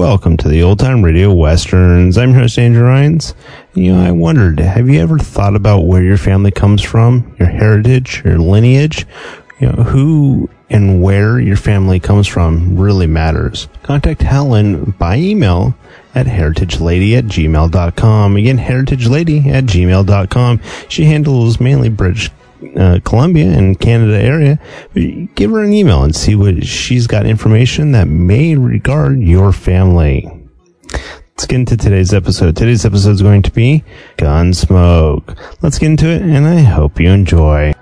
Welcome to the Old Time Radio Westerns. I'm your host, Andrew Rhynes. I wondered, have you ever thought about where your family comes from, your heritage, your lineage? Who and where your family comes from really matters. Contact Helen by email at heritagelady@gmail.com. Again, heritagelady@gmail.com. She handles mainly British Columbia and Canada area. Give her an email and see what she's got information that may regard your family. Let's get into today's episode. Today's episode is going to be Gunsmoke. Let's get into it, and I hope you enjoy.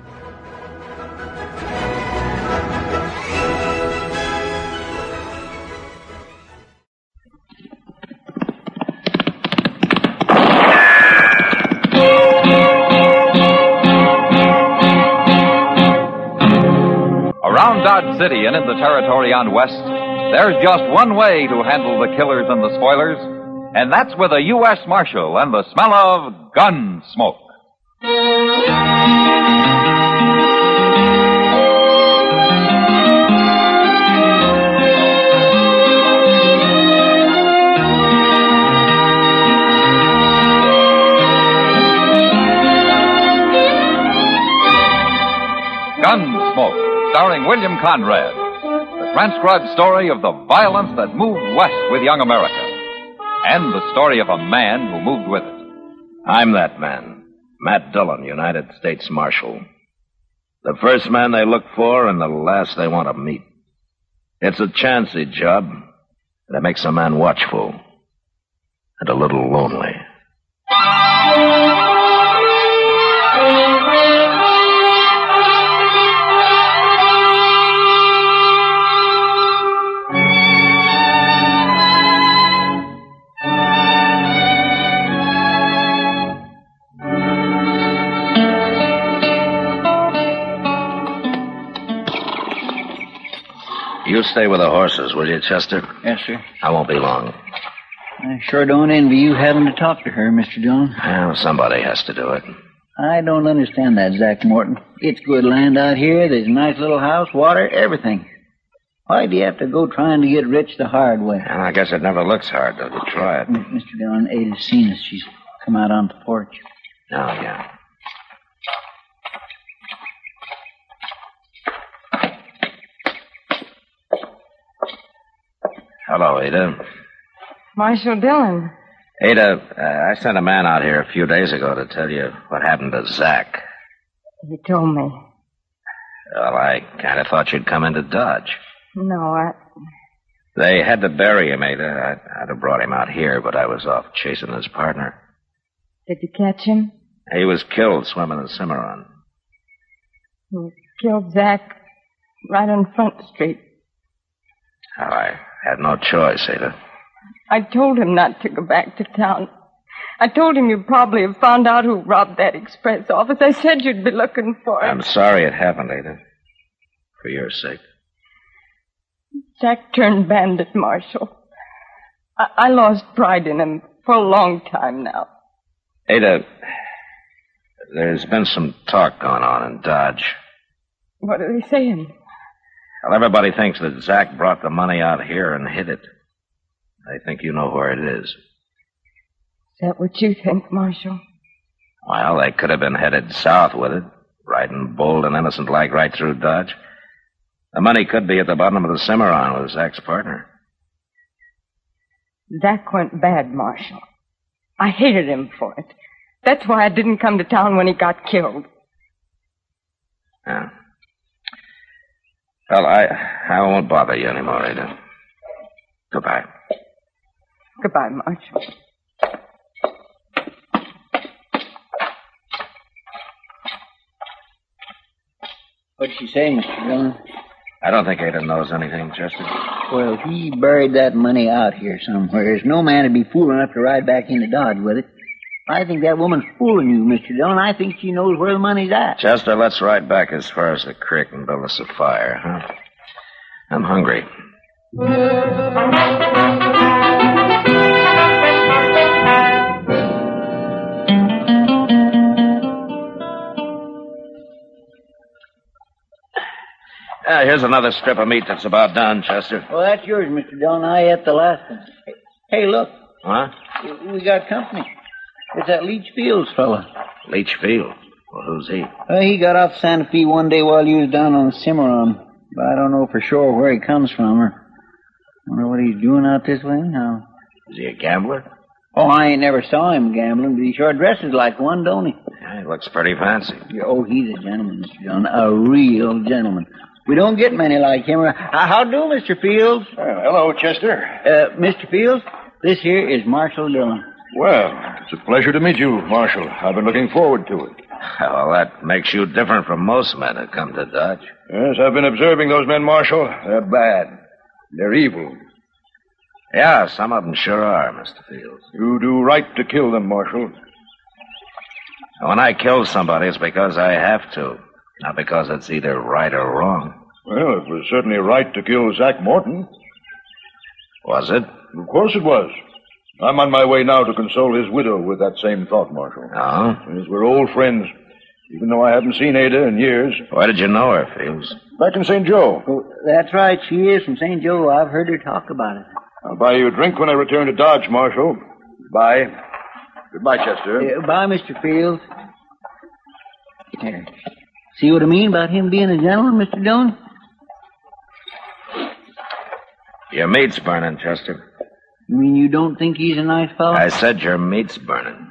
City and in the territory on West, there's just one way to handle the killers and the spoilers, and that's with a U.S. Marshal and the smell of gun smoke. Gunsmoke, starring William Conrad, the transcribed story of the violence that moved west with young America, and the story of a man who moved with it. I'm that man, Matt Dillon, United States Marshal. The first man they look for and the last they want to meet. It's a chancy job, and it makes a man watchful and a little lonely. You stay with the horses, will you, Chester? Yes, sir. I won't be long. I sure don't envy you having to talk to her, Mr. Dillon. Well, somebody has to do it. I don't understand that, Zach Morton. It's good land out here. There's a nice little house, water, everything. Why do you have to go trying to get rich the hard way? Well, I guess it never looks hard, though, to try it. Mr. Dillon, Ada's seen us. She's come out on the porch. Oh, yeah. Hello, Ada. Marshal Dillon. Ada, I sent a man out here a few days ago to tell you what happened to Zach. You told me. Well, I kind of thought you'd come into Dodge. No, They had to bury him, Ada. I'd have brought him out here, but I was off chasing his partner. Did you catch him? He was killed swimming the Cimarron. You killed Zach right on Front Street. Oh, I had no choice, Ada. I told him not to go back to town. I told him you'd probably have found out who robbed that express office. I said you'd be looking for him. I'm sorry it happened, Ada. For your sake. Jack turned bandit, Marshal. I lost pride in him for a long time now. Ada, there's been some talk going on in Dodge. What are they saying? Well, everybody thinks that Zach brought the money out here and hid it. They think you know where it is. Is that what you think, Marshal? Well, they could have been headed south with it, riding bold and innocent like right through Dodge. The money could be at the bottom of the Cimarron with Zach's partner. Zach went bad, Marshal. I hated him for it. That's why I didn't come to town when he got killed. Yeah. Well, I won't bother you anymore, Ada. Goodbye. Goodbye, Marshal. What'd she say, Mr. Dillon? I don't think Ada knows anything, Chester. Well, he buried that money out here somewhere. No man would be fool enough to ride back into Dodge with it. I think that woman's fooling you, Mr. Dillon. I think she knows where the money's at. Chester, let's ride back as far as the creek and build us a fire, huh? I'm hungry. here's another strip of meat that's about done, Chester. Well, that's yours, Mr. Dillon. I ate the last one. Hey, look. Huh? We got company. It's that Leach Fields fella. Leach Field? Well, who's he? He got off Santa Fe one day while you was down on Cimarron. But I don't know for sure where he comes from or wonder what he's doing out this way now. Is he a gambler? Oh, I ain't never saw him gambling, but he sure dresses like one, don't he? Yeah, he looks pretty fancy. Oh, he's a gentleman, Mr. Dillon. A real gentleman. We don't get many like him. How do, Mr. Fields? Hello, Chester. Mr. Fields, this here is Marshal Dillon. Well, it's a pleasure to meet you, Marshal. I've been looking forward to it. Well, that makes you different from most men who come to Dodge. Yes, I've been observing those men, Marshal. They're bad. They're evil. Yeah, some of them sure are, Mr. Fields. You do right to kill them, Marshal. When I kill somebody, it's because I have to, not because it's either right or wrong. Well, it was certainly right to kill Zach Morton. Was it? Of course it was. I'm on my way now to console his widow with that same thought, Marshal. Oh? Yes, we're old friends, even though I haven't seen Ada in years. Where did you know her, Fields? Back in St. Joe. Oh, that's right. She is from St. Joe. I've heard her talk about it. I'll buy you a drink when I return to Dodge, Marshal. Bye. Goodbye, Chester. Bye, Mr. Fields. Here. See what I mean about him being a gentleman, Mr. Dillon? Your meat's burning, Chester. You mean you don't think he's a nice fellow? I said your meat's burning.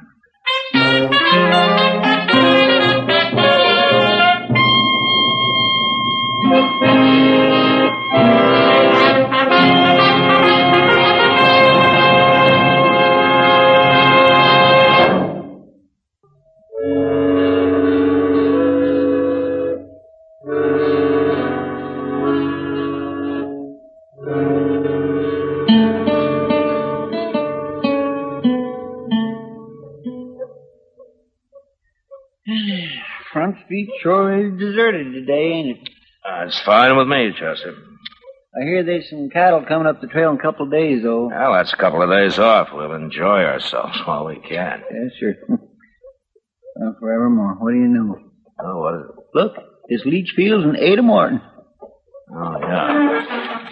Front Street sure is deserted today, ain't it? It's fine with me, Chester. I hear there's some cattle coming up the trail in a couple of days, though. Well, that's a couple of days off. We'll enjoy ourselves while we can. Yeah, sure. Well, forevermore. What do you know? Oh, what is it? Look, it's Leach Fields and Ada Morton. Oh, yeah.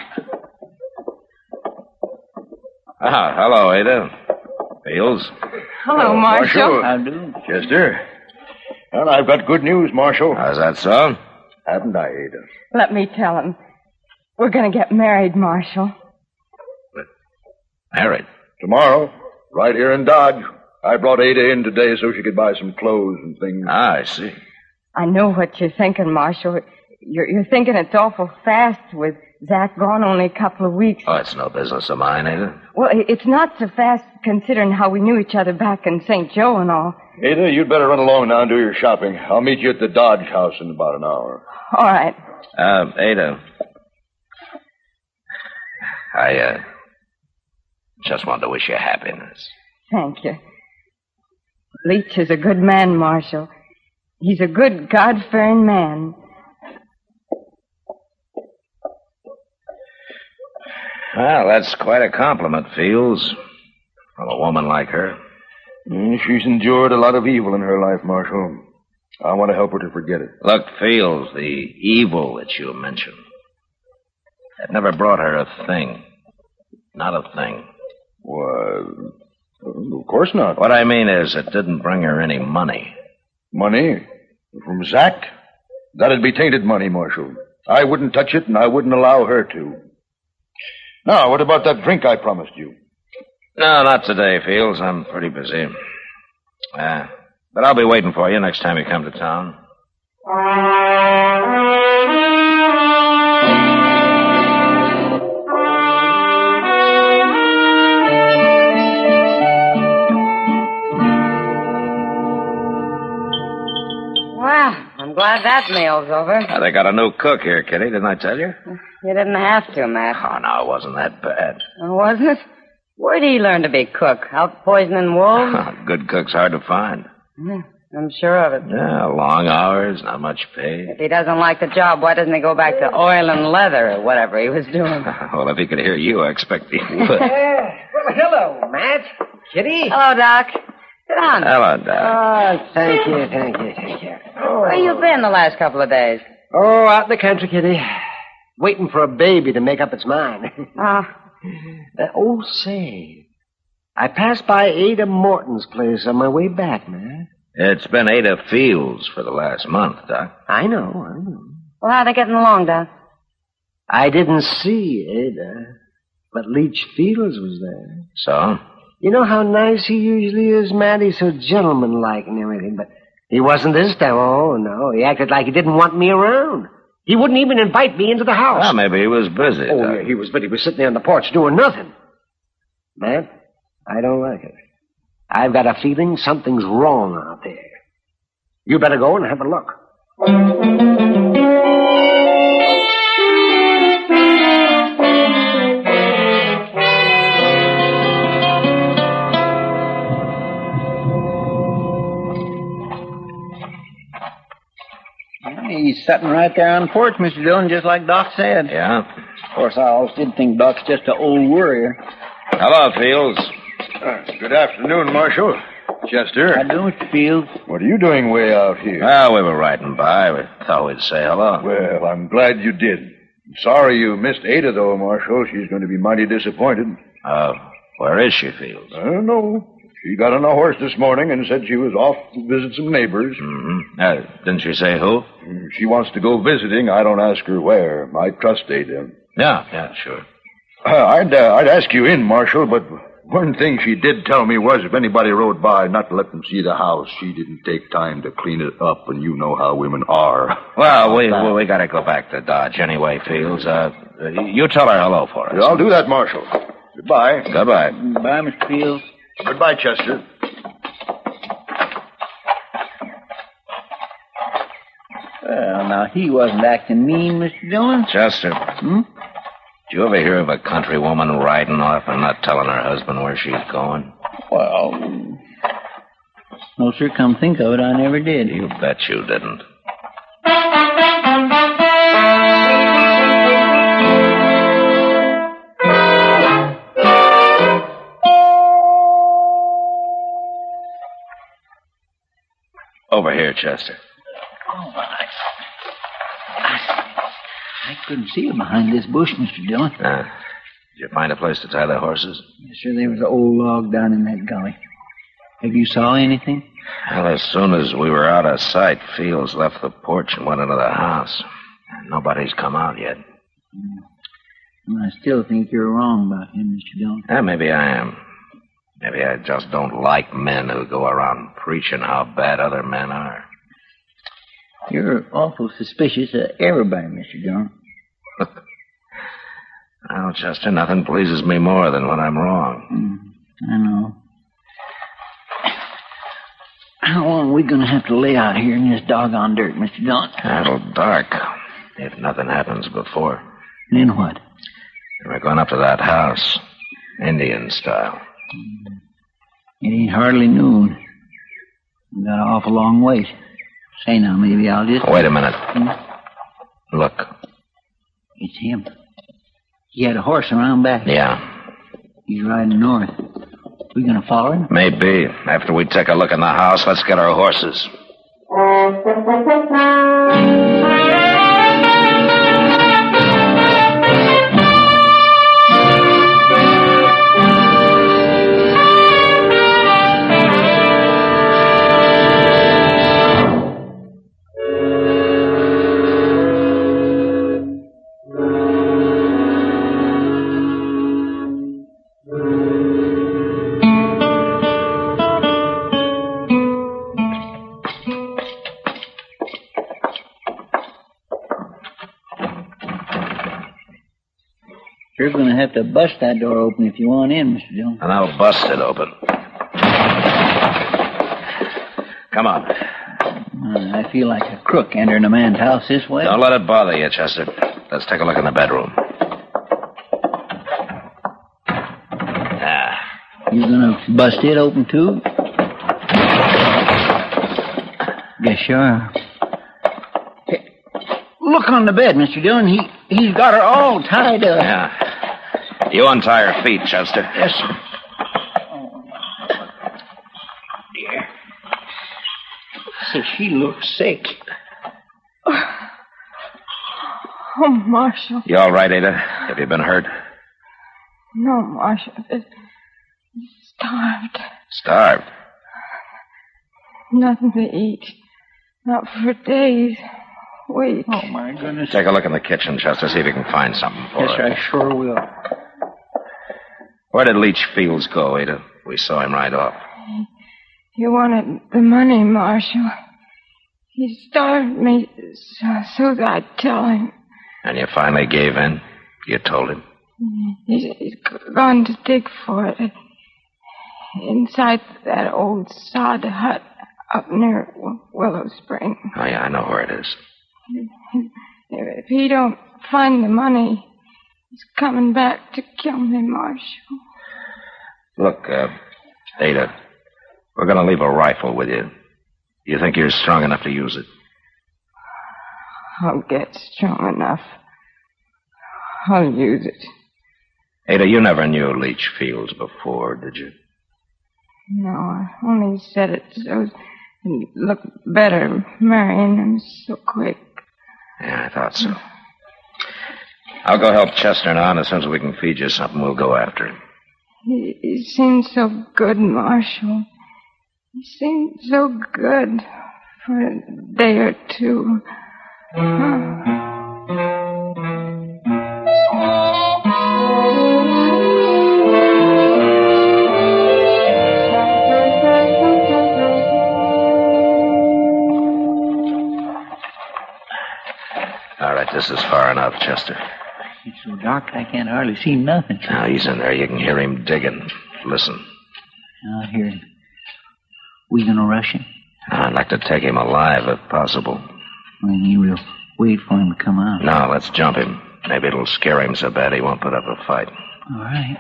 Hello, Ada. Fields. Hello, Marshal. How do? Chester. Well, I've got good news, Marshal. How's that so? Haven't I, Ada? Let me tell him. We're going to get married, Marshal. Married? Tomorrow, right here in Dodge. I brought Ada in today so she could buy some clothes and things. I see. I know what you're thinking, Marshal. You're thinking it's awful fast with Zach gone only a couple of weeks. Oh, it's no business of mine, Ada. Well, it's not so fast considering how we knew each other back in St. Joe and all. Ada, you'd better run along now and do your shopping. I'll meet you at the Dodge house in about an hour. All right. Ada. I just wanted to wish you happiness. Thank you. Leach is a good man, Marshal. He's a good, God-fearing man. Well, that's quite a compliment, Fields, from a woman like her. She's endured a lot of evil in her life, Marshal. I want to help her to forget it. Look, Fields, the evil that you mentioned, it never brought her a thing. Not a thing. Well, of course not. What I mean is, it didn't bring her any money. Money? From Zach? That'd be tainted money, Marshal. I wouldn't touch it, and I wouldn't allow her to. Now, what about that drink I promised you? No, not today, Fields. I'm pretty busy. But I'll be waiting for you next time you come to town. Well, I'm glad that meal's over. They got a new cook here, Kitty. Didn't I tell you? You didn't have to, Matt. Oh, no, it wasn't that bad. Oh, wasn't it? Where'd he learn to be cook? Out poisoning wolves? Good cook's hard to find. I'm sure of it. Yeah, long hours, not much pay. If he doesn't like the job, why doesn't he go back to oil and leather or whatever he was doing? Well, if he could hear you, I expect he would. Well, hello, Matt. Kitty. Hello, Doc. Sit down. Hello, Doc. Oh, thank you. Where you been the last couple of days? Oh, out in the country, Kitty. Waiting for a baby to make up its mind. Say, I passed by Ada Morton's place on my way back, man. It's been Ada Fields for the last month, Doc. I know. Well, how are they getting along, Doc? I didn't see Ada, but Leach Fields was there. So? You know how nice he usually is, Matt? He's so gentlemanlike and everything, but he wasn't this time. Oh, no. He acted like he didn't want me around. He wouldn't even invite me into the house. Well, maybe he was busy. Oh, Doc. yeah, he was busy. He was sitting there on the porch doing nothing. Matt, I don't like it. I've got a feeling something's wrong out there. You better go and have a look. He's sitting right there on the porch, Mr. Dillon, just like Doc said. Yeah? Of course, I always did think Doc's just an old worrier. Hello, Fields. Good afternoon, Marshal. Chester. How do, Mr. Fields? What are you doing way out here? Well, we were riding by. We thought we'd say hello. Well, I'm glad you did. Sorry you missed Ada, though, Marshal. She's going to be mighty disappointed. Where is she, Fields? I don't know. She got on a horse this morning and said she was off to visit some neighbors. Mm-hmm. Didn't she say who? She wants to go visiting. I don't ask her where. I trust Ada. Yeah, sure. I'd ask you in, Marshal, but one thing she did tell me was if anybody rode by, not to let them see the house. She didn't take time to clean it up, and you know how women are. Well, we got to go back to Dodge anyway, Fields. You tell her hello for us. I'll do that, Marshal. Goodbye. Goodbye. Bye, Mr. Fields. Goodbye, Chester. Well, now, he wasn't acting mean, Mr. Dillon. Chester. Did you ever hear of a country woman riding off and not telling her husband where she's going? Well, no, sir, come think of it, I never did. You bet you didn't. Over here, Chester. Oh, I couldn't see you behind this bush, Mr. Dillon. Did you find a place to tie the horses? Yes, sir, there was an old log down in that gully. Have you saw anything? Well, as soon as we were out of sight, Fields left the porch and went into the house. Nobody's come out yet. Well, I still think you're wrong about him, Mr. Dillon. Maybe I am. Maybe I just don't like men who go around preaching how bad other men are. You're awful suspicious of everybody, Mr. Dillon. Well, Chester, nothing pleases me more than when I'm wrong. I know. How long are we going to have to lay out here in this doggone dirt, Mr. Dillon? It'll dark, if nothing happens before. Then what? We're going up to that house, Indian style. It ain't hardly noon. We got an awful long wait. Say now, maybe I'll just... Wait a minute. Look. It's him. He had a horse around back. Yeah. He's riding north. We gonna follow him? Maybe. After we take a look in the house, let's get our horses. You're going to have to bust that door open if you want in, Mr. Dillon. And I'll bust it open. Come on. I feel like a crook entering a man's house this way. Don't let it bother you, Chester. Let's take a look in the bedroom. You going to bust it open, too? Guess you are. Hey, look on the bed, Mr. Dillon. He's got her all tied up. Yeah. You untie her feet, Chester. Yes, sir. Oh, dear. Say, she looks sick. Oh, Marshal. You all right, Ada? Have you been hurt? No, Marshal. Starved. Starved? Nothing to eat. Not for days. Weeks. Oh, my goodness. Take a look in the kitchen, Chester. See if you can find something for Yes, her. I sure will. Where did Leach Fields go, Ada? We saw him right off. He wanted the money, Marshal. He starved me so that I'd tell him. And you finally gave in? You told him? He's gone to dig for it. Inside that old sod hut up near Willow Spring. Oh, yeah, I know where it is. If he don't find the money, he's coming back to kill me, Marshal. Look, Ada, we're going to leave a rifle with you. You think you're strong enough to use it? I'll get strong enough. I'll use it. Ada, you never knew Leach Fields before, did you? No, I only said it so it'd look better marrying him so quick. Yeah, I thought so. I'll go help Chester now, and as soon as we can feed you something, we'll go after him. He seemed so good, Marshal. He seemed so good for a day or two. All right, this is far enough, Chester. It's so dark I can't hardly see nothing. Now, he's in there. You can hear him digging. Listen. I hear him. We gonna rush him? I'd like to take him alive, if possible. Maybe we'll wait for him to come out. No, let's jump him. Maybe it'll scare him so bad he won't put up a fight. All right.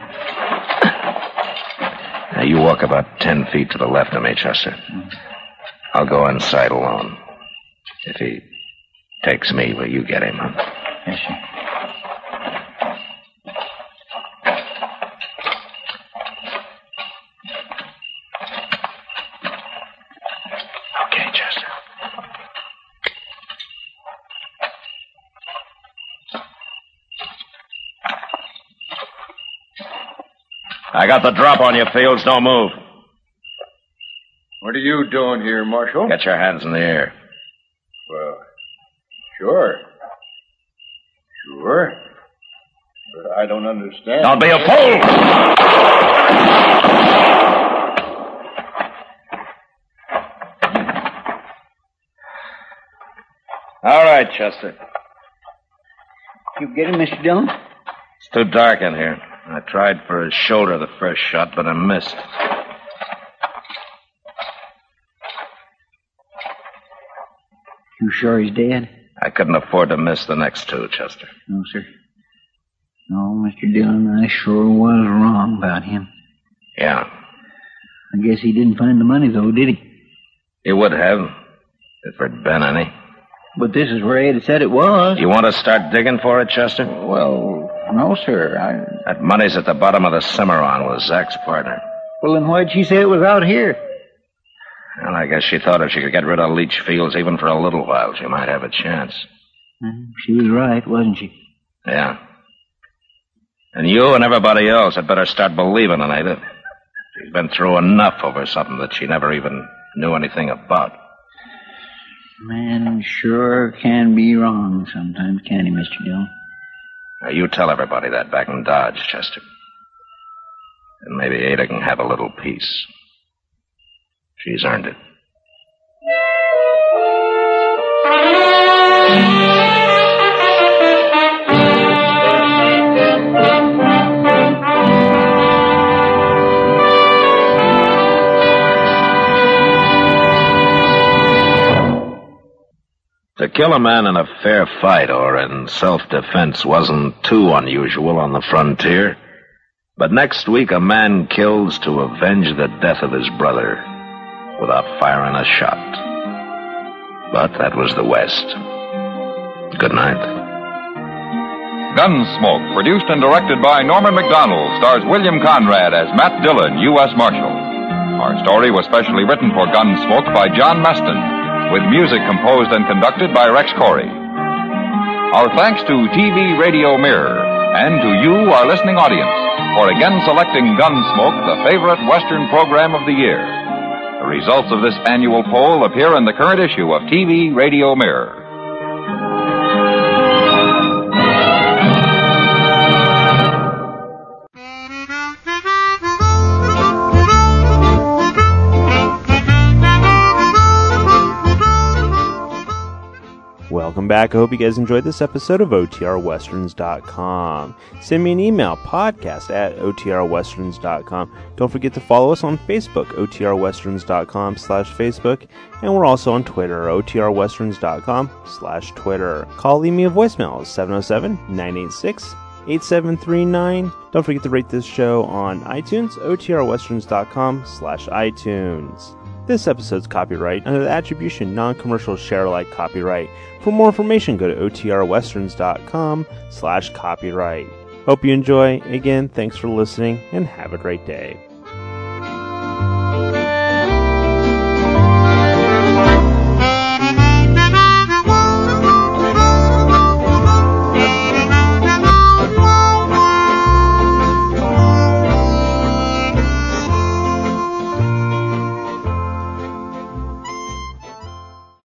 Now, you walk about 10 feet to the left of me, Chester. I'll go inside alone. If he takes me, will you get him, huh? Yes, sir. Okay, Chester. I got the drop on you, Fields. Don't move. What are you doing here, Marshal? Get your hands in the air. Well, sure. Sure. But I don't understand. Don't be a fool! All right, Chester. You get him, Mr. Dillon? It's too dark in here. I tried for his shoulder the first shot, but I missed. You sure he's dead? I couldn't afford to miss the next two, Chester. No, sir. No, Mr. Dillon, I sure was wrong about him. Yeah. I guess he didn't find the money, though, did he? He would have, if there'd been any. But this is where Ada said it was. You want to start digging for it, Chester? Well, no, sir. That money's at the bottom of the Cimarron with Zach's partner. Well, then why'd she say it was out here? Well, I guess she thought if she could get rid of Leach Fields even for a little while, she might have a chance. She was right, wasn't she? Yeah. And you and everybody else had better start believing in Ada. She's been through enough over something that she never even knew anything about. Man sure can be wrong sometimes, can't he, Mr. Dillon? Now, you tell everybody that back in Dodge, Chester. And maybe Ada can have a little peace. She's earned it. To kill a man in a fair fight or in self-defense wasn't too unusual on the frontier. But next week, a man kills to avenge the death of his brother without firing a shot. But that was the West. Good night. Gunsmoke, produced and directed by Norman McDonald, stars William Conrad as Matt Dillon, U.S. Marshal. Our story was specially written for Gunsmoke by John Meston, with music composed and conducted by Rex Corey. Our thanks to TV Radio Mirror and to you, our listening audience, for again selecting Gunsmoke, the favorite Western program of the year. The results of this annual poll appear in the current issue of TV Radio Mirror. Welcome back. I hope you guys enjoyed this episode of OTRWesterns.com. Send me an email, podcast@OTRWesterns.com. Don't forget to follow us on Facebook, OTRWesterns.com/Facebook. And we're also on Twitter, OTRWesterns.com/Twitter. Call, leave me a voicemail, 707-986-8739. Don't forget to rate this show on iTunes, OTRWesterns.com/iTunes. This episode's copyright under the attribution non-commercial share-alike copyright. For more information, go to OTRWesterns.com/copyright. Hope you enjoy. Again, thanks for listening and have a great day.